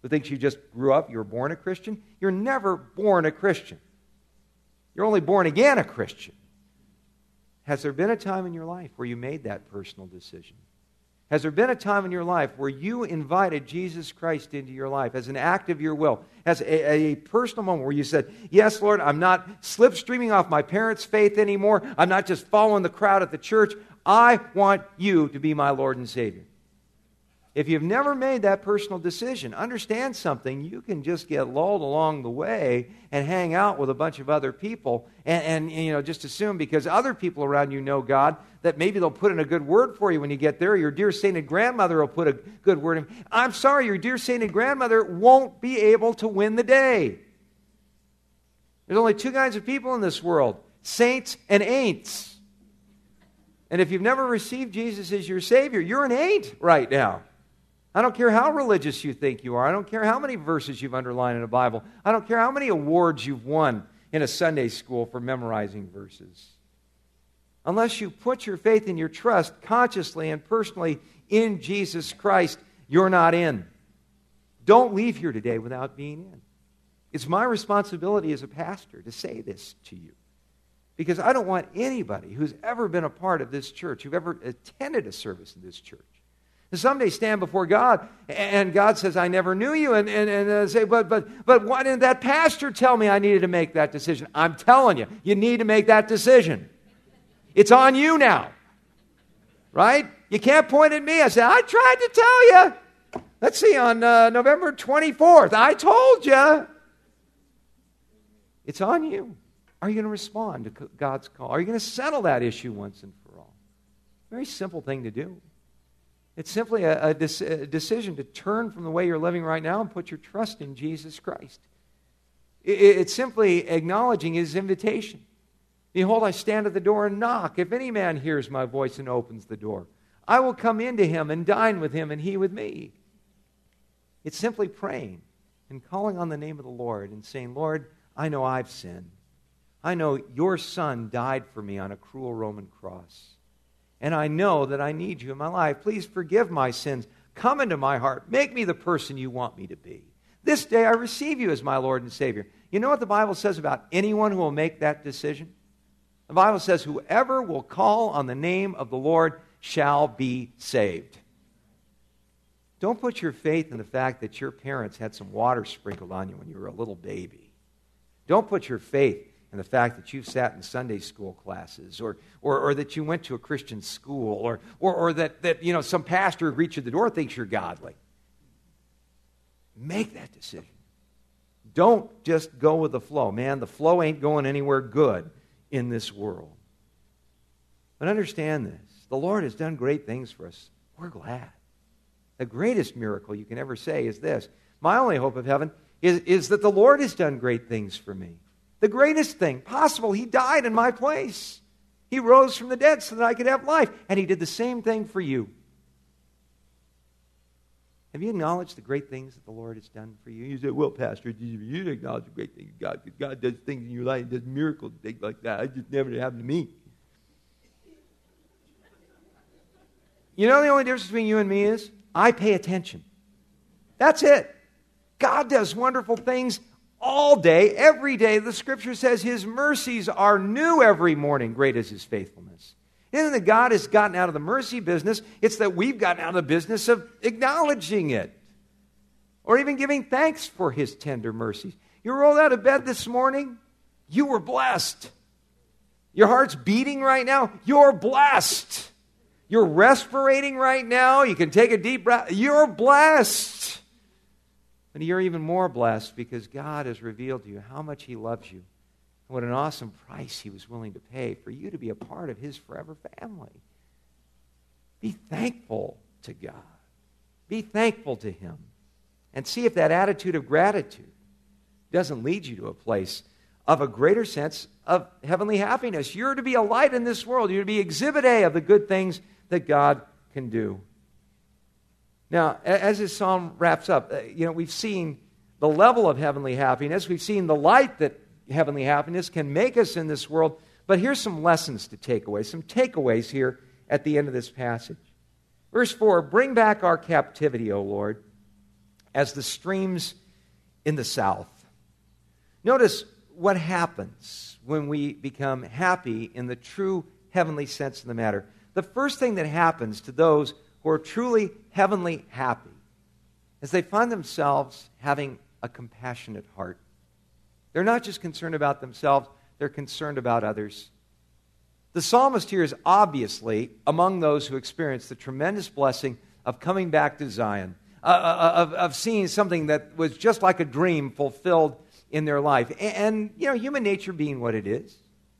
who thinks you just grew up, you were born a Christian. You're never born a Christian. You're only born again a Christian. Has there been a time in your life where you made that personal decision? Has there been a time in your life where you invited Jesus Christ into your life as an act of your will, as a, a personal moment where you said, yes, Lord, I'm not slipstreaming off my parents' faith anymore. I'm not just following the crowd at the church. I want you to be my Lord and Savior. If you've never made that personal decision, understand something. You can just get lulled along the way and hang out with a bunch of other people and, and you know, just assume because other people around you know God that maybe they'll put in a good word for you when you get there. Your dear sainted grandmother will put a good word in. I'm sorry, your dear sainted grandmother won't be able to win the day. There's only two kinds of people in this world, saints and ain'ts. And if you've never received Jesus as your Savior, you're an ain't right now. I don't care how religious you think you are. I don't care how many verses you've underlined in a Bible. I don't care how many awards you've won in a Sunday school for memorizing verses. Unless you put your faith and your trust consciously and personally in Jesus Christ, you're not in. Don't leave here today without being in. It's my responsibility as a pastor to say this to you. Because I don't want anybody who's ever been a part of this church, who've ever attended a service in this church, to someday stand before God, and God says, I never knew you, and, and, and uh, say, but, but, but why didn't that pastor tell me I needed to make that decision? I'm telling you, you need to make that decision. It's on you now, right? You can't point at me. I said, I tried to tell you. Let's see, on uh, November twenty-fourth, I told you. It's on you. Are you going to respond to God's call? Are you going to settle that issue once and for all? Very simple thing to do. It's simply a, a, de- a decision to turn from the way you're living right now and put your trust in Jesus Christ. It, it's simply acknowledging His invitation. Behold, I stand at the door and knock. If any man hears my voice and opens the door, I will come into him and dine with him and he with me. It's simply praying and calling on the name of the Lord and saying, Lord, I know I've sinned. I know your Son died for me on a cruel Roman cross. And I know that I need you in my life. Please forgive my sins. Come into my heart. Make me the person you want me to be. This day I receive you as my Lord and Savior. You know what the Bible says about anyone who will make that decision? The Bible says, whoever will call on the name of the Lord shall be saved. Don't put your faith in the fact that your parents had some water sprinkled on you when you were a little baby. Don't put your faith in the fact that you've sat in Sunday school classes or or, or that you went to a Christian school or, or, or that, that you know some pastor who greets you at the door thinks you're godly. Make that decision. Don't just go with the flow. Man, the flow ain't going anywhere good in this world. But understand this. The Lord has done great things for us. We're glad. The greatest miracle you can ever say is this. My only hope of heaven is, is that the Lord has done great things for me. The greatest thing possible, He died in my place. He rose from the dead so that I could have life. And He did the same thing for you. Have you acknowledged the great things that the Lord has done for you? You say, well, Pastor, you didn't acknowledge the great things of God. Because God does things in your life, does miracles, things like that. It just never happened to me. You know the only difference between you and me is I pay attention. That's it. God does wonderful things all day, every day. The Scripture says His mercies are new every morning. Great is His faithfulness. It isn't that God has gotten out of the mercy business. It's that we've gotten out of the business of acknowledging it. Or even giving thanks for His tender mercies. You rolled out of bed this morning, you were blessed. Your heart's beating right now, you're blessed. You're respirating right now, you can take a deep breath, you're blessed. And you're even more blessed because God has revealed to you how much He loves you. And what an awesome price He was willing to pay for you to be a part of His forever family. Be thankful to God. Be thankful to Him. And see if that attitude of gratitude doesn't lead you to a place of a greater sense of heavenly happiness. You're to be a light in this world. You're to be exhibit A of the good things that God can do. Now, as this psalm wraps up, you know, we've seen the level of heavenly happiness. We've seen the light that heavenly happiness can make us in this world. But here's some lessons to take away, some takeaways here at the end of this passage. Verse four, bring back our captivity, O Lord, as the streams in the south. Notice what happens when we become happy in the true heavenly sense of the matter. The first thing that happens to those who are truly heavenly happy is they find themselves having a compassionate heart. They're not just concerned about themselves, they're concerned about others. The psalmist here is obviously among those who experience the tremendous blessing of coming back to Zion, uh, of, of seeing something that was just like a dream fulfilled in their life. And, and, you know, human nature being what it is,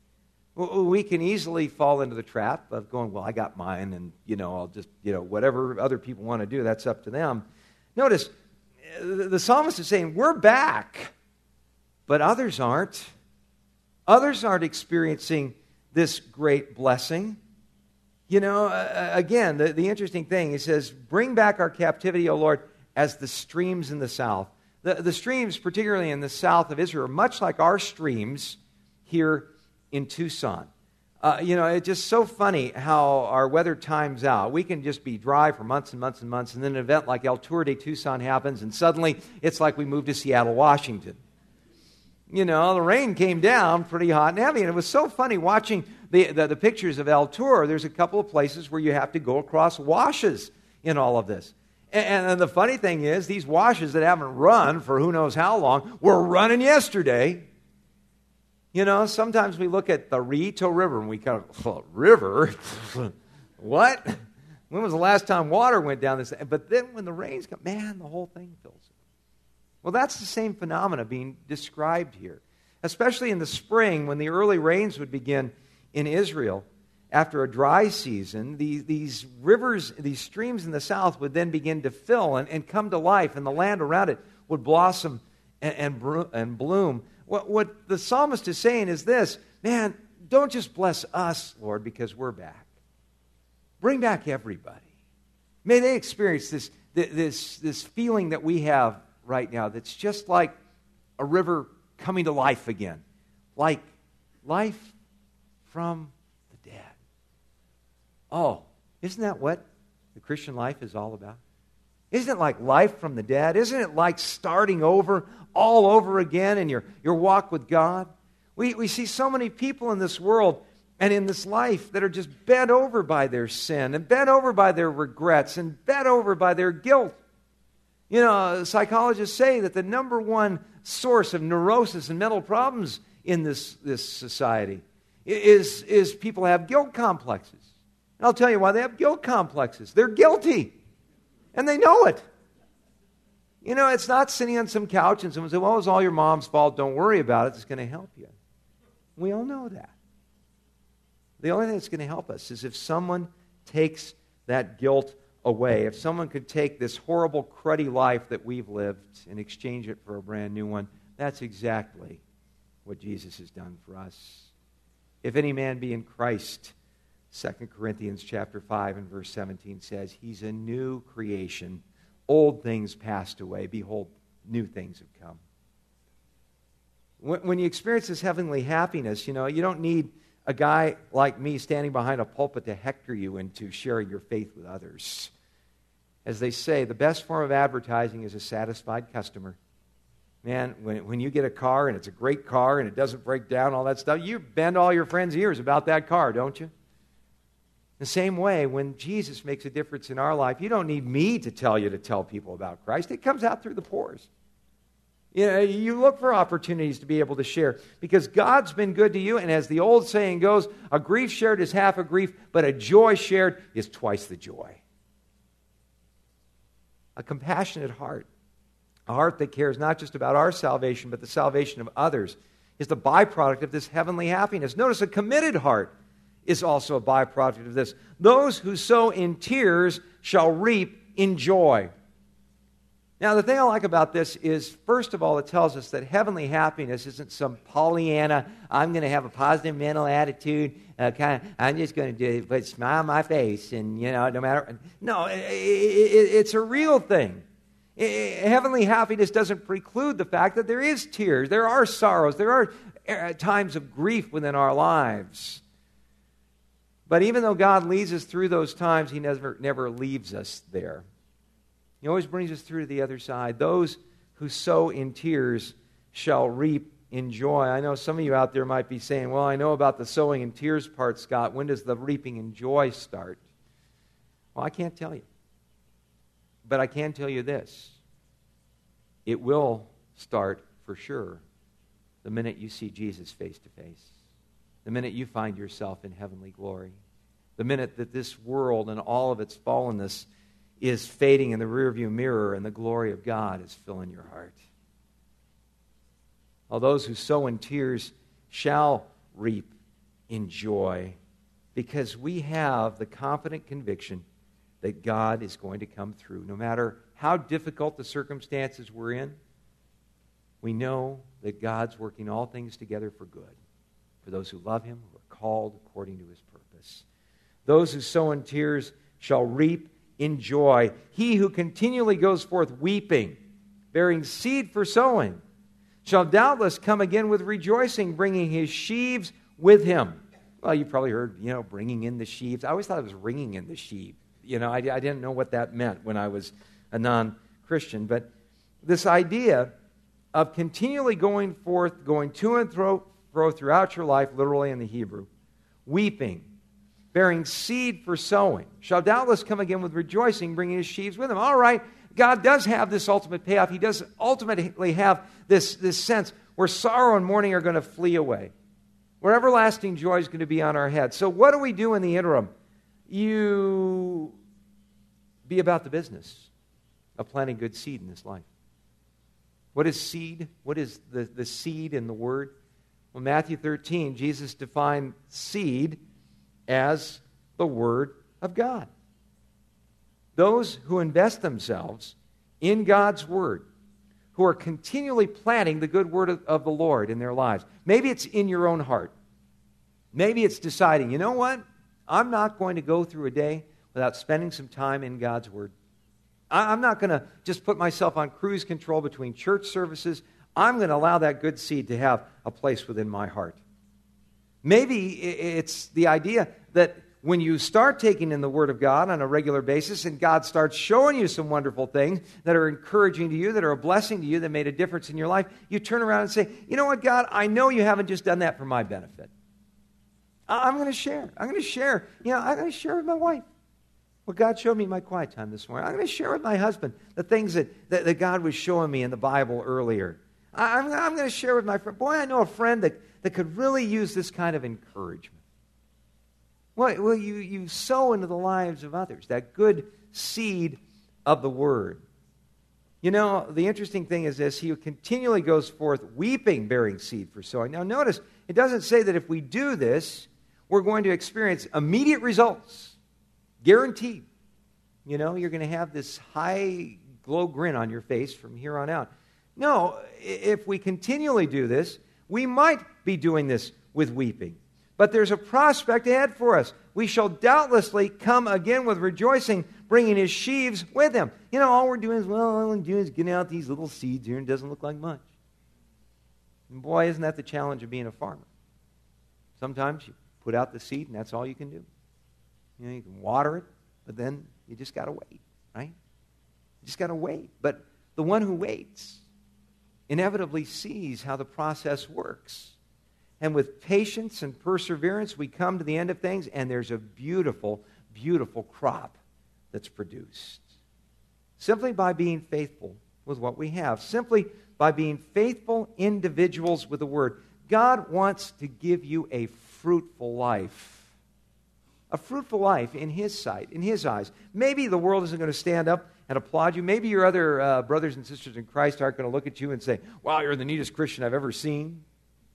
we can easily fall into the trap of going, well, I got mine, and, you know, I'll just, you know, whatever other people want to do, that's up to them. Notice, the psalmist is saying, we're back, but others aren't. Others aren't experiencing this great blessing. You know, uh, again, the, the interesting thing, he says, bring back our captivity, O Lord, as the streams in the south. The, the streams, particularly in the south of Israel, are much like our streams here in Tucson. Uh, you know, it's just so funny how our weather times out. We can just be dry for months and months and months, and then an event like El Tour de Tucson happens, and suddenly it's like we moved to Seattle, Washington. You know, the rain came down pretty hot and heavy, and it was so funny watching the, the, the pictures of El Tour. There's a couple of places where you have to go across washes in all of this. And, and the funny thing is, these washes that haven't run for who knows how long were running yesterday. You know, sometimes we look at the Rito River and we kind of, oh, river? What? When was the last time water went down this? But then when the rains come, man, the whole thing fills up. Well, that's the same phenomena being described here, especially in the spring when the early rains would begin in Israel. After a dry season, these, these rivers, these streams in the south would then begin to fill and, and come to life, and the land around it would blossom and, and, bro- and bloom. What, what the psalmist is saying is this, man, don't just bless us, Lord, because we're back. Bring back everybody. May they experience this, this, this feeling that we have right now that's just like a river coming to life again. Like life from the dead. Oh, isn't that what the Christian life is all about? Isn't it like life from the dead? Isn't it like starting over, all over again in your, your walk with God? We, we see so many people in this world and in this life that are just bent over by their sin and bent over by their regrets and bent over by their guilt. You know, psychologists say that the number one source of neurosis and mental problems in this, this society is, is people have guilt complexes. And I'll tell you why they have guilt complexes. They're guilty. And they know it. You know, it's not sitting on some couch and someone says, well, it was all your mom's fault. Don't worry about it. It's going to help you. We all know that. The only thing that's going to help us is if someone takes that guilt away. If someone could take this horrible, cruddy life that we've lived and exchange it for a brand new one, that's exactly what Jesus has done for us. If any man be in Christ, Second Corinthians chapter five and verse seventeen says, he's a new creation. Old things passed away. Behold, new things have come. When, when you experience this heavenly happiness, you know, you don't need a guy like me standing behind a pulpit to hector you into sharing your faith with others. As they say, the best form of advertising is a satisfied customer. Man, when, when you get a car and it's a great car and it doesn't break down, all that stuff, you bend all your friends' ears about that car, don't you? The same way, when Jesus makes a difference in our life, you don't need me to tell you to tell people about Christ. It comes out through the pores. You know, you look for opportunities to be able to share because God's been good to you, and as the old saying goes, a grief shared is half a grief, but a joy shared is twice the joy. A compassionate heart, a heart that cares not just about our salvation, but the salvation of others, is the byproduct of this heavenly happiness. Notice a committed heart is also a byproduct of this. Those who sow in tears shall reap in joy. Now, the thing I like about this is, first of all, it tells us that heavenly happiness isn't some Pollyanna, I'm going to have a positive mental attitude, uh, kind of, I'm just going to do it, but smile on my face, and, you know, no matter. No, it, it, it's a real thing. It, heavenly happiness doesn't preclude the fact that there is tears, there are sorrows, there are times of grief within our lives. But even though God leads us through those times, He never, never leaves us there. He always brings us through to the other side. Those who sow in tears shall reap in joy. I know some of you out there might be saying, well, I know about the sowing in tears part, Scott. When does the reaping in joy start? Well, I can't tell you. But I can tell you this. It will start for sure the minute you see Jesus face to face. The minute you find yourself in heavenly glory. The minute that this world and all of its fallenness is fading in the rearview mirror and the glory of God is filling your heart. All those who sow in tears shall reap in joy, because we have the confident conviction that God is going to come through. No matter how difficult the circumstances we're in, we know that God's working all things together for good, for those who love Him, who are called according to His purpose. Those who sow in tears shall reap in joy. He who continually goes forth weeping, bearing seed for sowing, shall doubtless come again with rejoicing, bringing his sheaves with him. Well, you probably heard, you know, bringing in the sheaves. I always thought it was ringing in the sheep. You know, I, I didn't know what that meant when I was a non-Christian. But this idea of continually going forth, going to and fro, fro throughout your life, literally in the Hebrew, weeping, bearing seed for sowing, shall doubtless come again with rejoicing, bringing his sheaves with him. All right, God does have this ultimate payoff. He does ultimately have this, this sense where sorrow and mourning are going to flee away, where everlasting joy is going to be on our head. So what do we do in the interim? You be about the business of planting good seed in this life. What is seed? What is the, the seed in the Word? Well, Matthew thirteen, Jesus defined seed as the Word of God. Those who invest themselves in God's Word, who are continually planting the good Word of, of the Lord in their lives. Maybe it's in your own heart. Maybe it's deciding, you know what? I'm not going to go through a day without spending some time in God's Word. I, I'm not going to just put myself on cruise control between church services. I'm going to allow that good seed to have a place within my heart. Maybe it's the idea that when you start taking in the Word of God on a regular basis and God starts showing you some wonderful things that are encouraging to you, that are a blessing to you, that made a difference in your life, you turn around and say, you know what, God, I know you haven't just done that for my benefit. I'm going to share. I'm going to share. You know, I'm going to share with my wife what God showed me in my quiet time this morning. I'm going to share with my husband the things that, that, that God was showing me in the Bible earlier. I'm, I'm going to share with my friend. Boy, I know a friend that, that could really use this kind of encouragement. Well, well you, you sow into the lives of others, that good seed of the Word. You know, the interesting thing is this, he who continually goes forth weeping, bearing seed for sowing. Now notice, it doesn't say that if we do this, we're going to experience immediate results. Guaranteed. You know, you're going to have this high glow grin on your face from here on out. No, if we continually do this, we might be doing this with weeping. But there's a prospect ahead for us. We shall doubtlessly come again with rejoicing, bringing his sheaves with him. You know, all we're doing is, well, all we're doing is getting out these little seeds here, and it doesn't look like much. And boy, isn't that the challenge of being a farmer? Sometimes you put out the seed, and that's all you can do. You know, you can water it, but then you just got to wait, right? You just got to wait. But the one who waits inevitably sees how the process works. And with patience and perseverance, we come to the end of things, and there's a beautiful, beautiful crop that's produced. Simply by being faithful with what we have. Simply by being faithful individuals with the Word. God wants to give you a fruitful life. A fruitful life in His sight, in His eyes. Maybe the world isn't going to stand up and applaud you. Maybe your other uh, brothers and sisters in Christ aren't going to look at you and say, wow, you're the neatest Christian I've ever seen.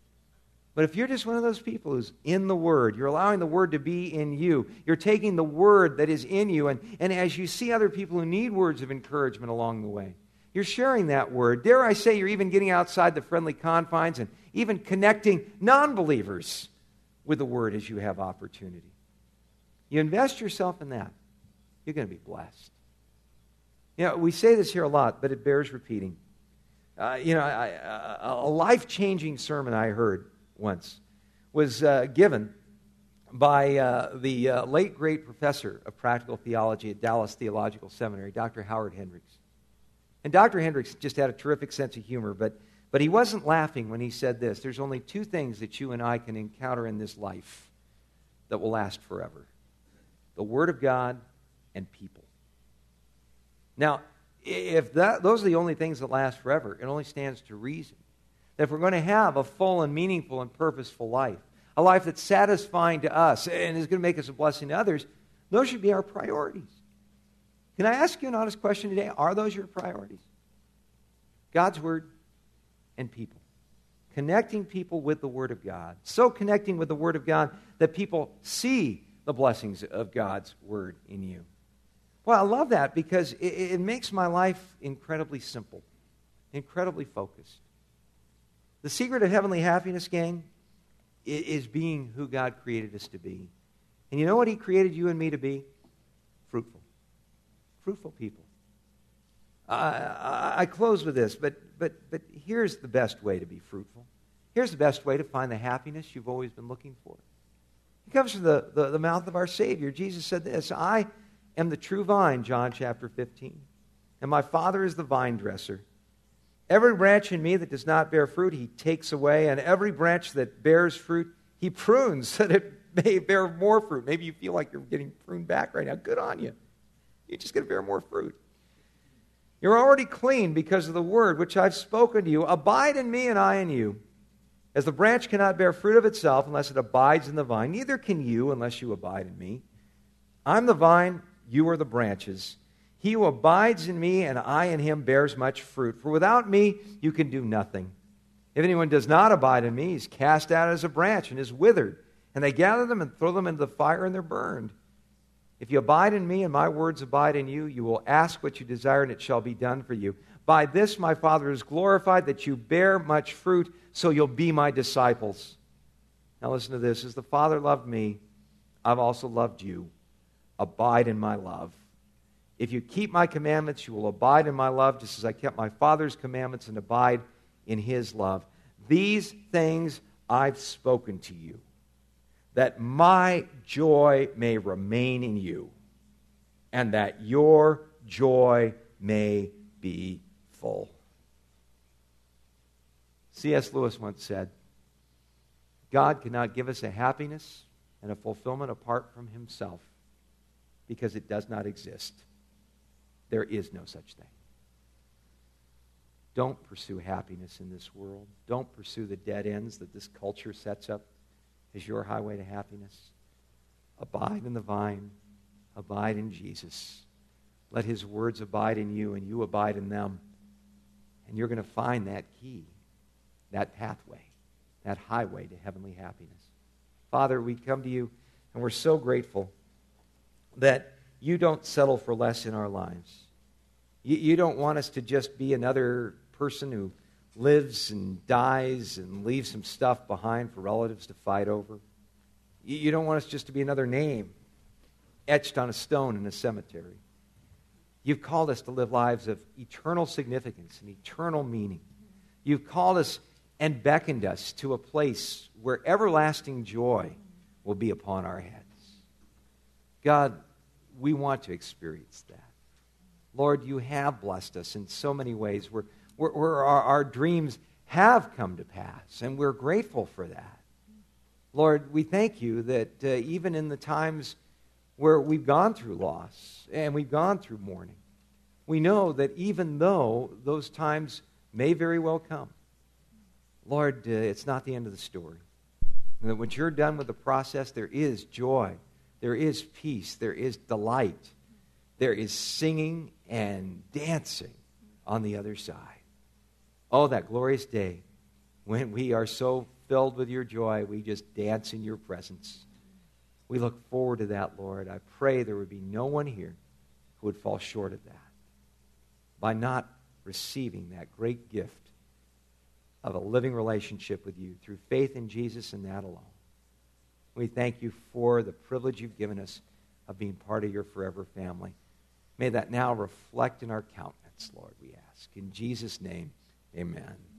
But if you're just one of those people who's in the Word, you're allowing the Word to be in you, you're taking the Word that is in you, and, and as you see other people who need words of encouragement along the way, you're sharing that Word. Dare I say, you're even getting outside the friendly confines and even connecting non-believers with the Word as you have opportunity. You invest yourself in that, you're going to be blessed. You know, we say this here a lot, but it bears repeating. Uh, you know, I, I, a life-changing sermon I heard once was uh, given by uh, the uh, late great professor of practical theology at Dallas Theological Seminary, Doctor Howard Hendricks. And Doctor Hendricks just had a terrific sense of humor, but, but he wasn't laughing when he said this: there's only two things that you and I can encounter in this life that will last forever: the Word of God and people. Now, if that, those are the only things that last forever, it only stands to reason that if we're going to have a full and meaningful and purposeful life, a life that's satisfying to us and is going to make us a blessing to others, those should be our priorities. Can I ask you an honest question today? Are those your priorities? God's Word and people. Connecting people with the Word of God. So connecting with the Word of God that people see the blessings of God's Word in you. Well, I love that because it, it makes my life incredibly simple, incredibly focused. The secret of heavenly happiness, gang, is being who God created us to be. And you know what He created you and me to be? Fruitful. Fruitful people. I, I, I close with this, but, but, but here's the best way to be fruitful. Here's the best way to find the happiness you've always been looking for. It comes from the, the, the mouth of our Savior. Jesus said this: I am the true vine, John chapter fifteen, and my Father is the vine dresser. Every branch in me that does not bear fruit, He takes away, and every branch that bears fruit, He prunes so that it may bear more fruit. Maybe you feel like you're getting pruned back right now. Good on you. You're just going to bear more fruit. You're already clean because of the word which I've spoken to you. Abide in me and I in you. As the branch cannot bear fruit of itself unless it abides in the vine, neither can you unless you abide in me. I'm the vine, you are the branches. He who abides in me and I in him bears much fruit. For without me you can do nothing. If anyone does not abide in me, he's cast out as a branch and is withered. And they gather them and throw them into the fire and they're burned. If you abide in me and my words abide in you, you will ask what you desire and it shall be done for you. By this my Father is glorified, that you bear much fruit, so you'll be my disciples. Now listen to this. As the Father loved me, I've also loved you. Abide in my love. If you keep my commandments, you will abide in my love, just as I kept my Father's commandments and abide in his love. These things I've spoken to you, that my joy may remain in you, and that your joy may be full. C S Lewis once said, God cannot give us a happiness and a fulfillment apart from himself, because it does not exist. There is no such thing. Don't pursue happiness in this world. Don't pursue the dead ends that this culture sets up as your highway to happiness. Abide in the vine. Abide in Jesus. Let his words abide in you and you abide in them. And you're going to find that key, that pathway, that highway to heavenly happiness. Father, we come to you and we're so grateful that you don't settle for less in our lives. You, you don't want us to just be another person who lives and dies and leaves some stuff behind for relatives to fight over. You, you don't want us just to be another name etched on a stone in a cemetery. You've called us to live lives of eternal significance and eternal meaning. You've called us and beckoned us to a place where everlasting joy will be upon our heads. God, we want to experience that. Lord, you have blessed us in so many ways where, where, where our, our dreams have come to pass, and we're grateful for that. Lord, we thank you that uh, even in the times where we've gone through loss and we've gone through mourning, we know that even though those times may very well come, Lord, uh, it's not the end of the story. And that when you're done with the process, there is joy. There is peace. There is delight. There is singing and dancing on the other side. Oh, that glorious day when we are so filled with your joy, we just dance in your presence. We look forward to that, Lord. I pray there would be no one here who would fall short of that by not receiving that great gift of a living relationship with you through faith in Jesus and that alone. We thank you for the privilege you've given us of being part of your forever family. May that now reflect in our countenance, Lord, we ask. In Jesus' name, amen.